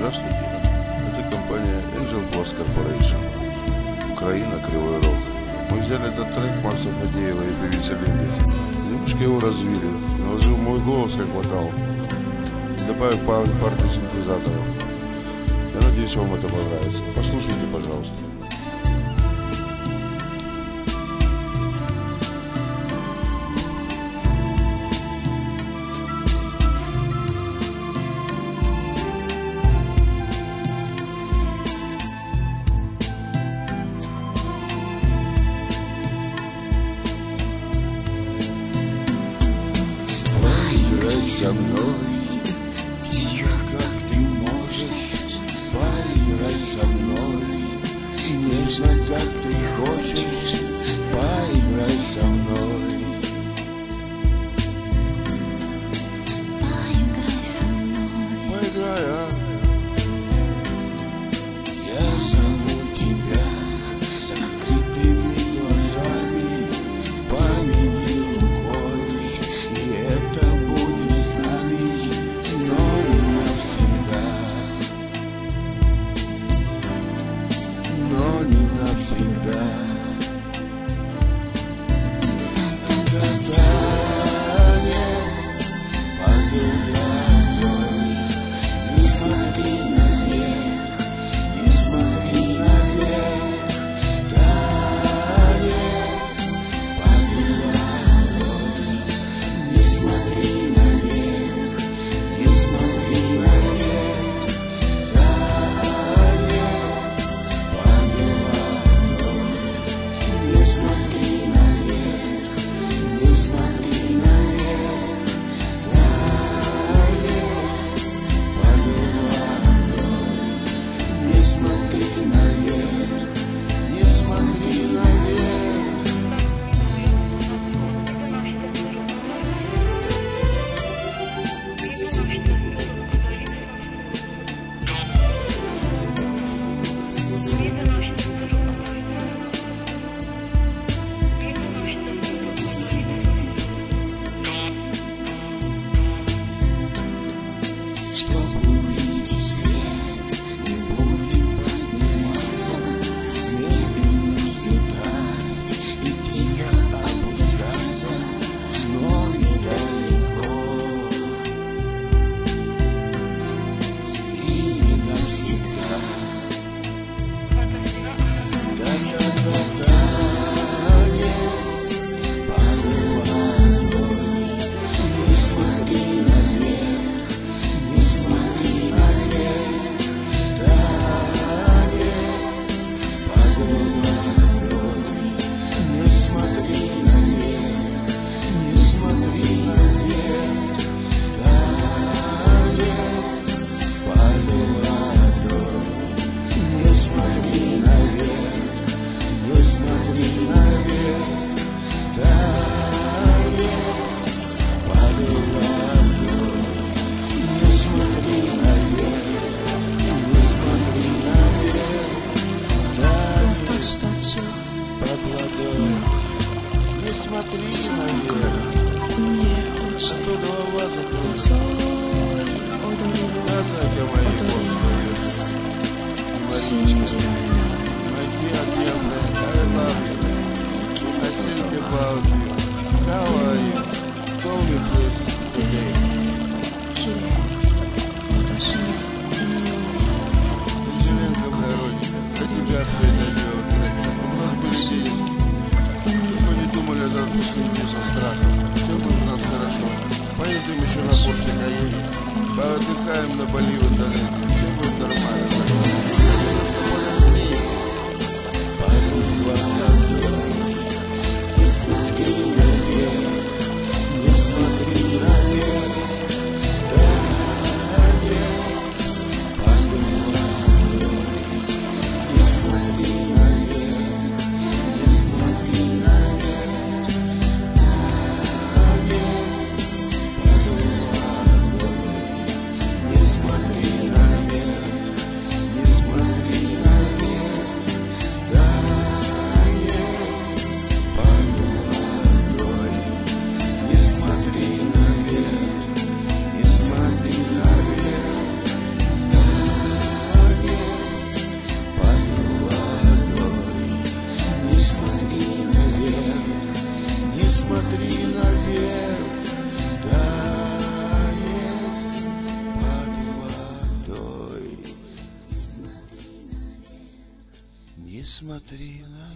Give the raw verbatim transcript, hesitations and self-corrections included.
Здравствуйте, это компания Angel Glass Corporation, Украина, Кривой Рог. Мы взяли этот трек Макса Фадеева и певицы Линды, немножко его развили, наложил мой голос как вокал, добавил пару партий синтезаторов. Я надеюсь, вам это понравится. Послушайте, пожалуйста. Поиграй со мной, тихо, как ты можешь. Поиграй со мной, нежно, как ты хочешь. Поиграй со мной. Поиграй со мной. Поиграй, а? Я зову тебя закрытыми глазами, памяти рукой, и это будет с нами, но не навсегда, но не навсегда. Чтобы увидеть свет, мы будем подниматься, медленно взлетать и тихо опускаться, но недалеко и не навсегда. Да-да-да-да. Не смотри наверх, мне а очень то голова закрылась. Ой, одарила, Назака моя одарилась, Маричка, Синджиралина, my dear, dear friend, I love you. I think about you. How are you? Call me please today. 綺麗、私のこのように水の Девчонка 中 моя で родина, для 踊り тебя た все い это дело трек. У нас были 私の деньги. この Мы よ не う думали о に завтрашнем дне со страхом. Все будет у нас хорошо. Поедем еще на Порше Каене. Поотдыхаем на Бали в Индонезии. Все будет нормально. Не смотри наверх, не смотри наверх, не смотри наверх, не смотри наверх, не смотри наверх. смотри наверх, танец под водой. Не смотри наверх.